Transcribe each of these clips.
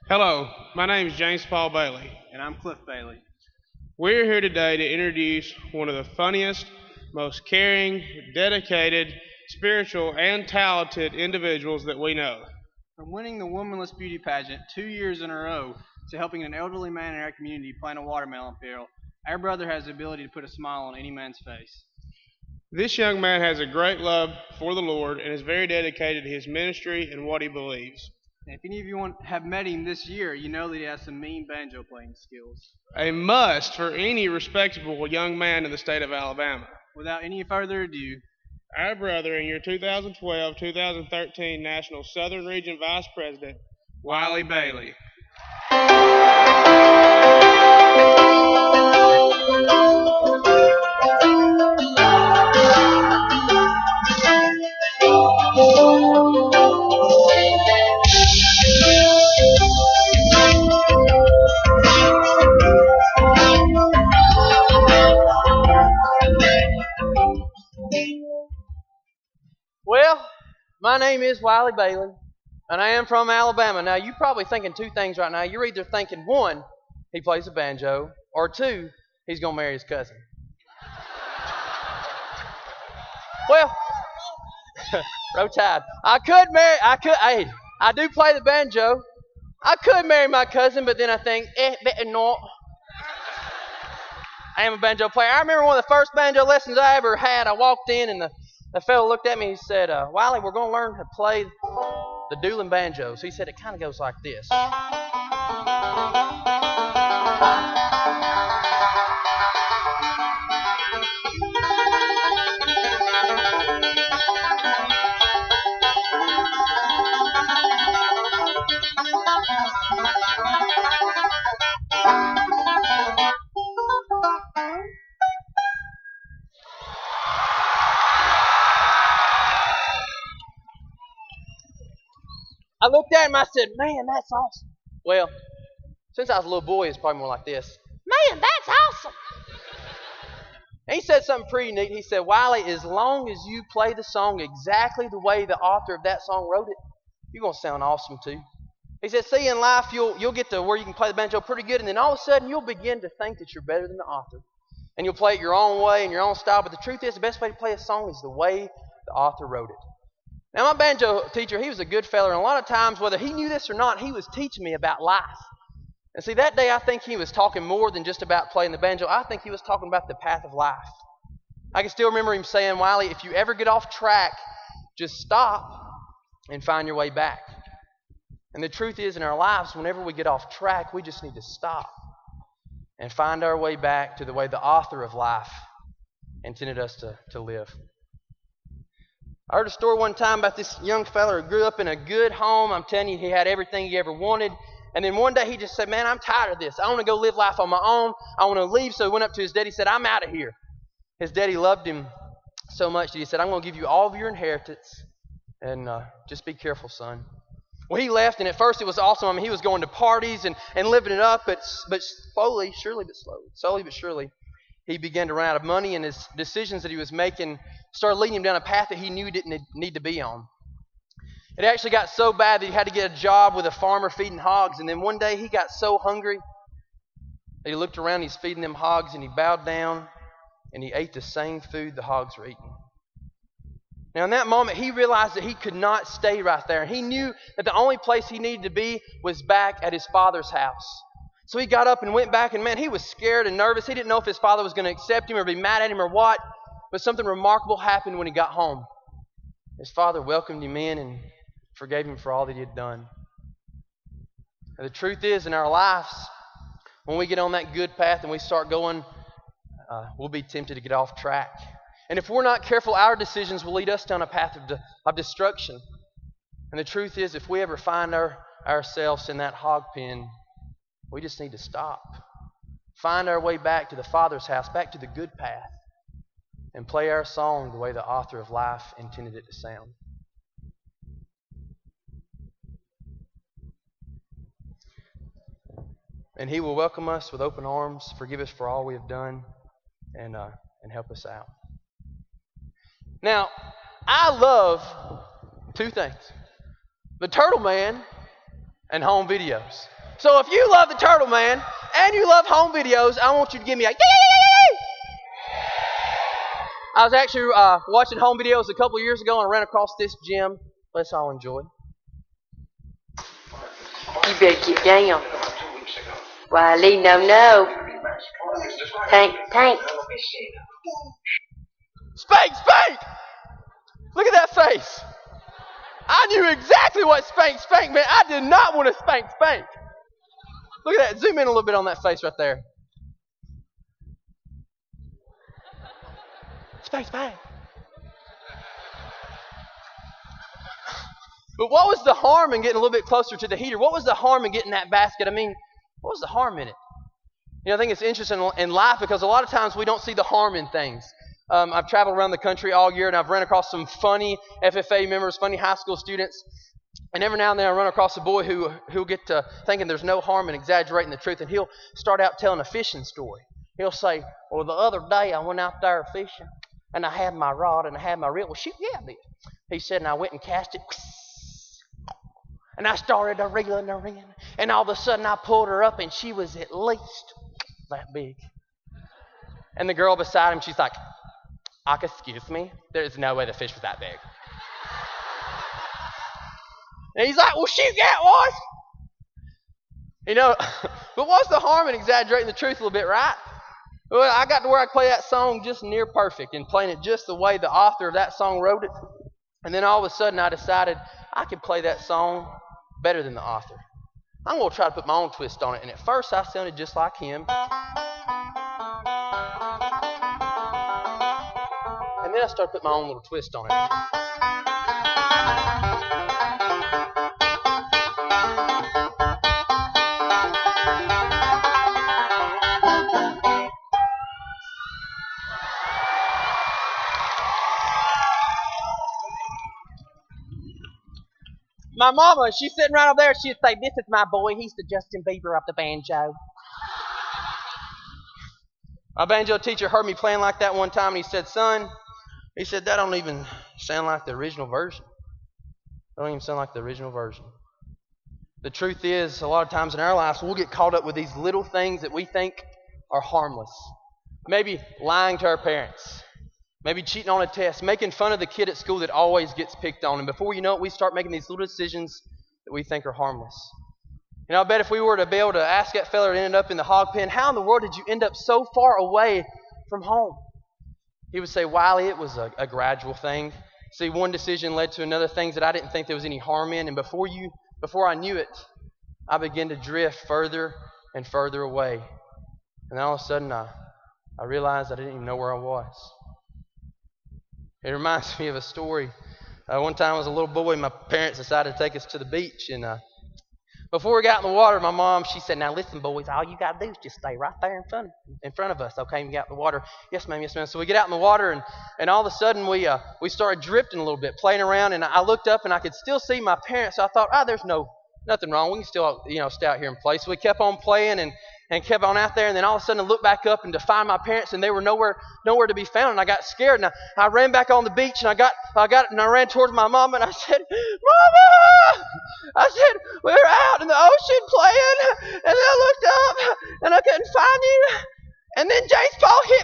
Hello, my name is James Paul Bailey. And I'm Cliff Bailey. We're here today to introduce one of the funniest, most caring, dedicated, spiritual, and talented individuals that we know. From winning the Womanless Beauty Pageant 2 years in a row to helping an elderly man in our community plant a watermelon field, our brother has the ability to put a smile on any man's face. This young man has a great love for the Lord and is very dedicated to his ministry and what he believes. And if any of you have met him this year, you know that he has some mean banjo playing skills. A must for any respectable young man in the state of Alabama. Without any further ado, our brother and your 2012-2013 National Southern Region Vice President, Wiley Bailey. Well, my name is Wiley Bailey, and I am from Alabama. Now, you're probably thinking two things right now. You're either thinking, one, he plays the banjo, or two, he's going to marry his cousin. Well, row tide. I do play the banjo. I could marry my cousin, but then I think, better not. I am a banjo player. I remember one of the first banjo lessons I ever had. I walked in, and the fellow looked at me and he said, Wiley, we're going to learn to play the dueling banjos. He said it kind of goes like this. I looked at him, I said, man, that's awesome. Well, since I was a little boy, it's probably more like this. Man, that's awesome. And he said something pretty neat. He said, Wiley, as long as you play the song exactly the way the author of that song wrote it, you're going to sound awesome too. He said, see, in life, you'll get to where you can play the banjo pretty good, and then all of a sudden you'll begin to think that you're better than the author. And you'll play it your own way and your own style, but the truth is the best way to play a song is the way the author wrote it. Now, my banjo teacher, he was a good fella, and a lot of times, whether he knew this or not, he was teaching me about life. And see, that day I think he was talking more than just about playing the banjo. I think he was talking about the path of life. I can still remember him saying, Wiley, if you ever get off track, just stop and find your way back. And the truth is, in our lives, whenever we get off track, we just need to stop and find our way back to the way the author of life intended us to live. I heard a story one time about this young fella who grew up in a good home. I'm telling you, he had everything he ever wanted. And then one day he just said, man, I'm tired of this. I want to go live life on my own. I want to leave. So he went up to his daddy and said, I'm out of here. His daddy loved him so much that he said, I'm going to give you all of your inheritance. And just be careful, son. Well, he left, and at first it was awesome. I mean, he was going to parties and living it up. But slowly but surely, he began to run out of money, and his decisions that he was making started leading him down a path that he knew he didn't need to be on. It actually got so bad that he had to get a job with a farmer feeding hogs. And then one day he got so hungry that he looked around, he's feeding them hogs, and he bowed down and he ate the same food the hogs were eating. Now in that moment he realized that he could not stay right there. And he knew that the only place he needed to be was back at his father's house. So he got up and went back, and man, he was scared and nervous. He didn't know if his father was going to accept him or be mad at him or what. But something remarkable happened when he got home. His father welcomed him in and forgave him for all that he had done. And the truth is, in our lives, when we get on that good path and we start going, we'll be tempted to get off track. And if we're not careful, our decisions will lead us down a path of destruction. And the truth is, if we ever find ourselves in that hog pen, we just need to stop. Find our way back to the Father's house, back to the good path, and play our song the way the author of life intended it to sound. And He will welcome us with open arms, forgive us for all we have done, and help us out. Now, I love two things: the Turtle Man and home videos. So if you love the Turtle Man and you love home videos, I want you to give me a yay! I was actually watching home videos a couple years ago and I ran across this gem. Let's all enjoy. You better get down. Wiley, no. Tank. Spank! Look at that face. I knew exactly what spank meant. I did not want to spank. Look at that. Zoom in a little bit on that face right there. Spank. But what was the harm in getting a little bit closer to the heater? What was the harm in getting that basket? I mean, what was the harm in it? I think it's interesting in life because a lot of times we don't see the harm in things. I've traveled around the country all year and I've run across some funny FFA members, funny high school students. And every now and then I run across a boy who'll get to thinking there's no harm in exaggerating the truth. And he'll start out telling a fishing story. He'll say, well, the other day I went out there fishing and I had my rod and I had my reel. Well, shoot, yeah, I did. He said, and I went and cast it. And I started reeling her in. And all of a sudden I pulled her up and she was at least that big. And the girl beside him, she's like, excuse me? There's no way the fish was that big. And he's like, well, shoot, yeah, it was. But what's the harm in exaggerating the truth a little bit, right? Well, I got to where I could play that song just near perfect and playing it just the way the author of that song wrote it. And then all of a sudden I decided I could play that song better than the author. I'm going to try to put my own twist on it. And at first I sounded just like him. And then I started putting my own little twist on it. My mama, she's sitting right over there. She'd say, this is my boy. He's the Justin Bieber of the banjo. My banjo teacher heard me playing like that one time, and he said, son, that don't even sound like the original version. That don't even sound like the original version. The truth is, a lot of times in our lives, we'll get caught up with these little things that we think are harmless. Maybe lying to our parents. Maybe cheating on a test, making fun of the kid at school that always gets picked on. And before you know it, we start making these little decisions that we think are harmless. I bet if we were to be able to ask that fella that ended up in the hog pen, how in the world did you end up so far away from home? He would say, Wiley, it was a gradual thing. See, one decision led to another, things that I didn't think there was any harm in. And before I knew it, I began to drift further and further away. And then all of a sudden, I realized I didn't even know where I was. It reminds me of a story. One time I was a little boy, my parents decided to take us to the beach. And before we got in the water, my mom, she said, now listen, boys, all you got to do is just stay right there in front of us, okay? We got in the water. Yes, ma'am. So we get out in the water, and all of a sudden we started drifting a little bit, playing around. And I looked up, and I could still see my parents. So I thought, there's nothing wrong. We can still, stay out here and play. So we kept on playing and kept on out there, and then all of a sudden I looked back up and to find my parents, and they were nowhere to be found. And I got scared, and I ran back on the beach, and I ran towards my mom, and I said, Mama! I said, we're out in the ocean playing, and then I looked up, and I couldn't find you, and then James Paul hit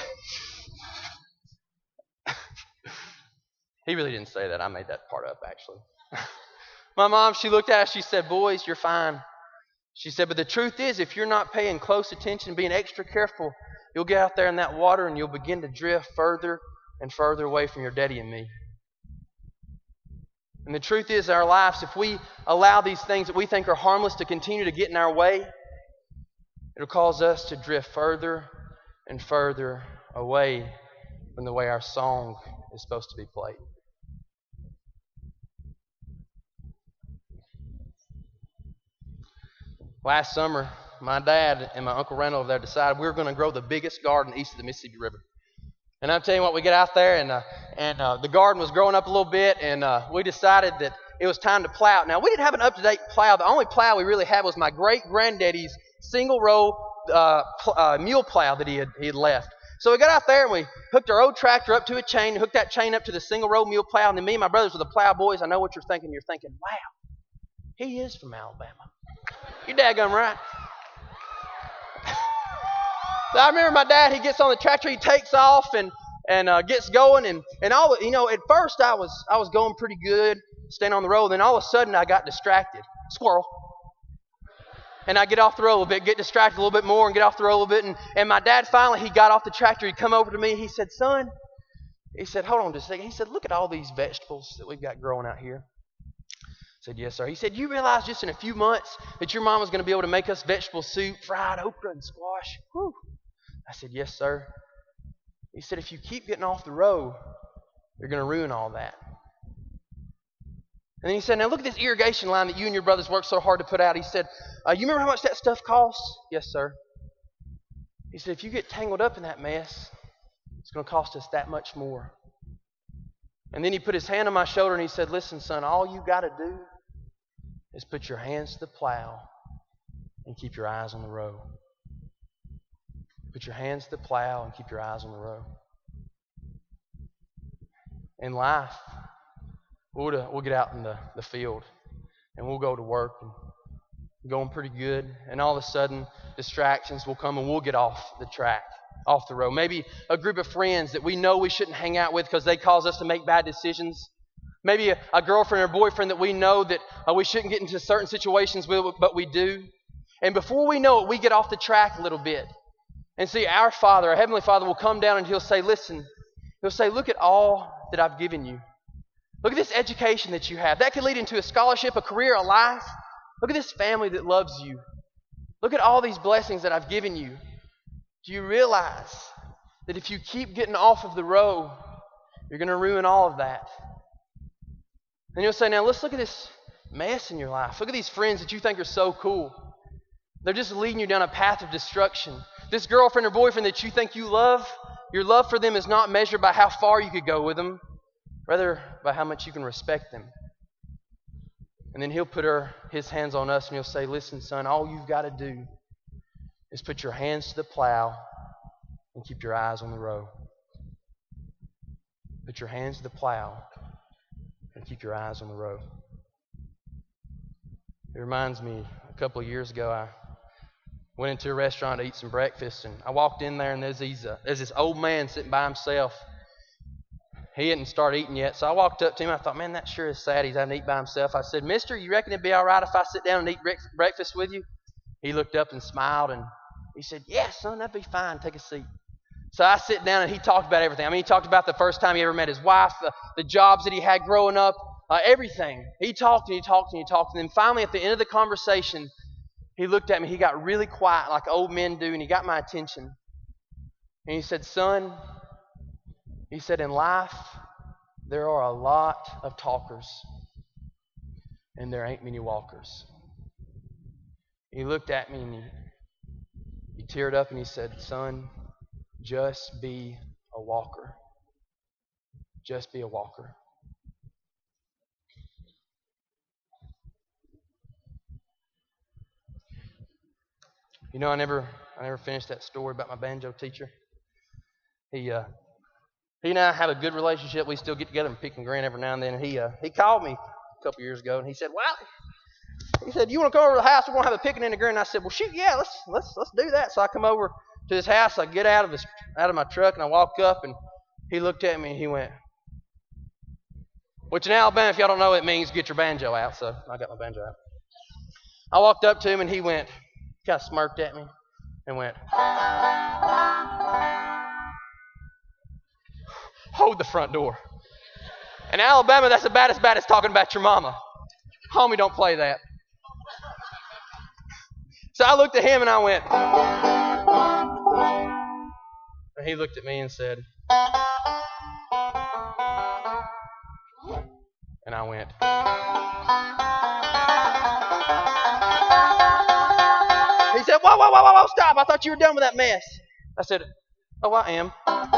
me. He really didn't say that. I made that part up, actually. My mom, she looked at us, she said, boys, you're fine. She said, but the truth is, if you're not paying close attention, being extra careful, you'll get out there in that water and you'll begin to drift further and further away from your daddy and me. And the truth is, in our lives, if we allow these things that we think are harmless to continue to get in our way, it'll cause us to drift further and further away from the way our song is supposed to be played. Last summer, my dad and my Uncle Randall over there decided we were going to grow the biggest garden east of the Mississippi River. And I'm telling you what, we get out there, and the garden was growing up a little bit, and we decided that it was time to plow. Now, we didn't have an up-to-date plow. The only plow we really had was my great-granddaddy's single-row mule plow that he had left. So we got out there, and we hooked our old tractor up to a chain, hooked that chain up to the single-row mule plow, and then me and my brothers were the plow boys. I know what you're thinking. You're thinking, wow, he is from Alabama. You're daggum right. So I remember my dad, he gets on the tractor, he takes off and gets going. And all, you know, at first I was going pretty good, staying on the road. Then all of a sudden I got distracted. Squirrel. And I get off the road a little bit, get distracted a little bit more and get off the road a little bit. And my dad finally, he got off the tractor. He come over to me. He said, son, he said, hold on just a second. He said, look at all these vegetables that we've got growing out here. I said, yes, sir. He said, you realize just in a few months that your mama's going to be able to make us vegetable soup, fried okra and squash? Whew. I said, yes, sir. He said, if you keep getting off the road, you're going to ruin all that. And then he said, now look at this irrigation line that you and your brothers worked so hard to put out. He said, you remember how much that stuff costs? Yes, sir. He said, if you get tangled up in that mess, it's going to cost us that much more. And then he put his hand on my shoulder and he said, listen, son, all you got to do is put your hands to the plow and keep your eyes on the road. Put your hands to the plow and keep your eyes on the road. In life, we'll get out in the field and we'll go to work and going pretty good. And all of a sudden, distractions will come and we'll get off the track, off the road. Maybe a group of friends that we know we shouldn't hang out with because they cause us to make bad decisions. Maybe a girlfriend or boyfriend that we know that we shouldn't get into certain situations with, but we do. And before we know it, we get off the track a little bit. And see, our Father, our Heavenly Father, will come down and He'll say, listen, He'll say, look at all that I've given you. Look at this education that you have. That could lead into a scholarship, a career, a life. Look at this family that loves you. Look at all these blessings that I've given you. Do you realize that if you keep getting off of the road, you're going to ruin all of that? And you'll say, now let's look at this mess in your life. Look at these friends that you think are so cool. They're just leading you down a path of destruction. This girlfriend or boyfriend that you think you love, your love for them is not measured by how far you could go with them, rather by how much you can respect them. And then He'll put His hands on us and He'll say, listen, son, all you've got to do is put your hands to the plow and keep your eyes on the road. Put your hands to the plow and keep your eyes on the road. It reminds me, a couple of years ago, I went into a restaurant to eat some breakfast, and I walked in there, and there's this old man sitting by himself. He hadn't started eating yet, so I walked up to him. I thought, man, that sure is sad. He's having to eat by himself. I said, mister, you reckon it'd be all right if I sit down and eat breakfast with you? He looked up and smiled, and he said, yes, son, that'd be fine. Take a seat. So I sit down, and he talked about everything. I mean, he talked about the first time he ever met his wife, the jobs that he had growing up, everything. He talked, and he talked, and he talked. And then finally, at the end of the conversation, he looked at me. He got really quiet like old men do, and he got my attention. And he said, son, he said, in life, there are a lot of talkers, and there ain't many walkers. He looked at me, and he teared up, and he said, son, just be a walker. Just be a walker. You know, I never finished that story about my banjo teacher. He and I have a good relationship. We still get together and pick and grin every now and then. He called me a couple years ago, and he said, "Well," he said, "you want to come over to the house? We're going to have a picnic and a grin." And I said, "Well, shoot, yeah, let's do that." So I come over to his house. I get out of my truck, and I walk up, and he looked at me, and he went, which in Alabama, if y'all don't know, it means get your banjo out. So I got my banjo out. I walked up to him, and he went, kind of smirked at me and went, hold the front door. In Alabama, that's about as bad as talking about your mama. Homie, don't play that. So I looked at him and I went, and he looked at me and said, and I went, he said, whoa, stop. I thought you were done with that mess. I said, oh, I am.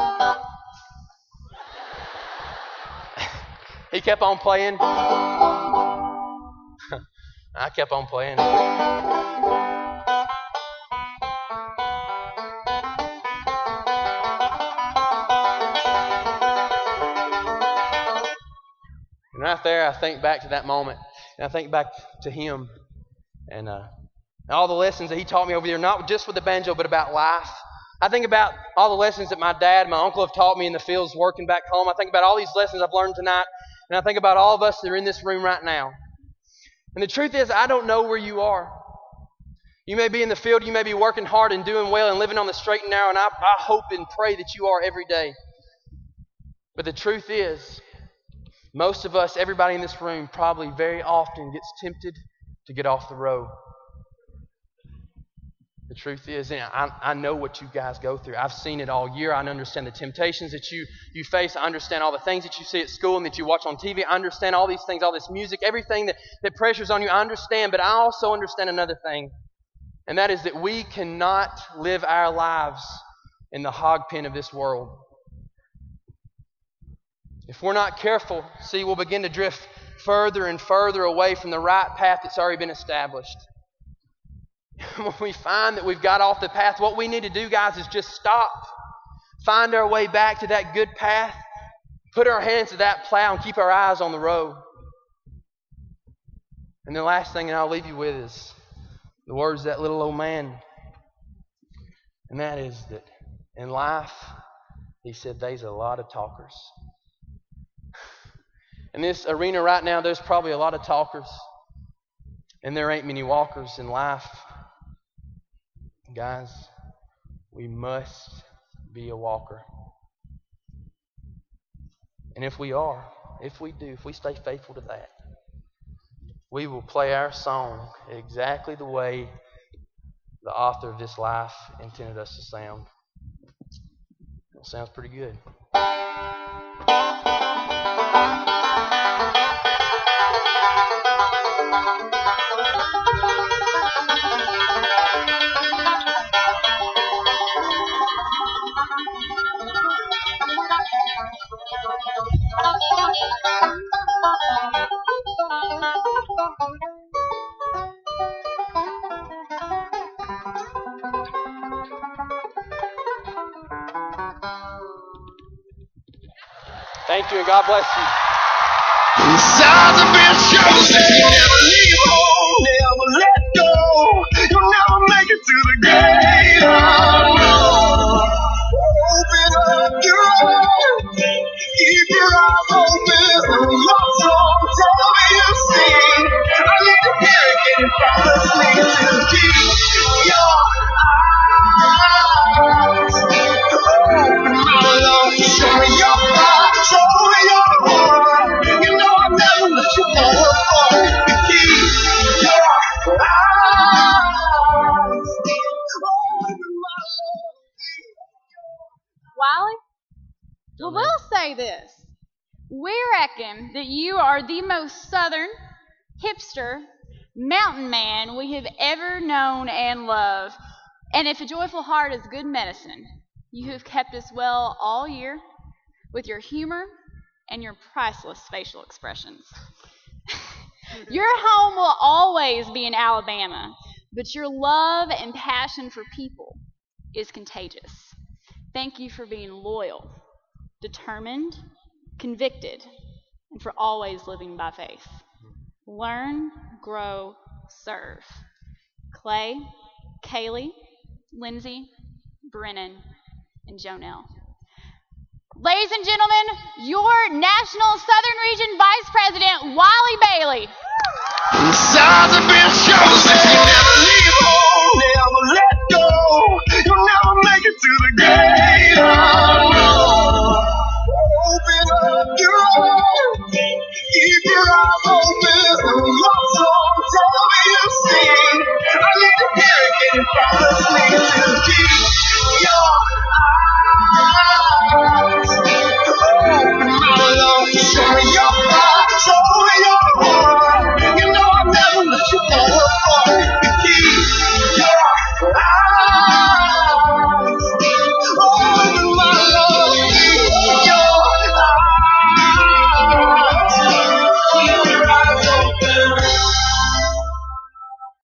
He kept on playing. I kept on playing. And right there, I think back to that moment. And I think back to him. And And all the lessons that he taught me over there, not just with the banjo, but about life. I think about all the lessons that my dad and my uncle have taught me in the fields working back home. I think about all these lessons I've learned tonight. And I think about all of us that are in this room right now. And the truth is, I don't know where you are. You may be in the field, you may be working hard and doing well and living on the straight and narrow, and I hope and pray that you are every day. But the truth is, most of us, everybody in this room, probably very often gets tempted to get off the road. The truth is, and I know what you guys go through. I've seen it all year. I understand the temptations that you face. I understand all the things that you see at school and that you watch on TV. I understand all these things, all this music, everything that pressures on you. I understand, but I also understand another thing. And that is that we cannot live our lives in the hog pen of this world. If we're not careful, see, we'll begin to drift further and further away from the right path that's already been established. When we find that we've got off the path, what we need to do, guys, is just stop. Find our way back to that good path. Put our hands to that plow and keep our eyes on the road. And the last thing that I'll leave you with is the words of that little old man. And that is that in life, he said, there's a lot of talkers. In this arena right now, there's probably a lot of talkers. And there ain't many walkers in life. Guys, we must be a walker. And if we are, if we stay faithful to that, we will play our song exactly the way the author of this life intended us to sound. It sounds pretty good. Thank you, and God bless you. Signs have been chosen. You never leave home, never let go. You'll never make it to the gate. Open up your eyes, keep your eyes open. Your soul, tell me you see. I need to hear it. Can you promise me to keep your eyes open, my love? Show me your heart, show me your heart. You know I'll never let you go. Keep your eyes open, my love. Wiley? Well, we'll say this. We reckon that you are the most southern, hipster, mountain man we have ever known and loved. And if a joyful heart is good medicine, you have kept us well all year with your humor and your priceless facial expressions. Your home will always be in Alabama, but your love and passion for people is contagious. Thank you for being loyal, determined, convicted, and for always living by faith. Learn, grow, serve. Clay, Kaylee, Lindsay, Brennan, and Jonelle. Ladies and gentlemen, your National Southern Region Vice President, Wiley Bailey. Signs have been chosen. You never leave home, never let go. You'll never make it to the gate. Open up your eyes, keep your eyes open.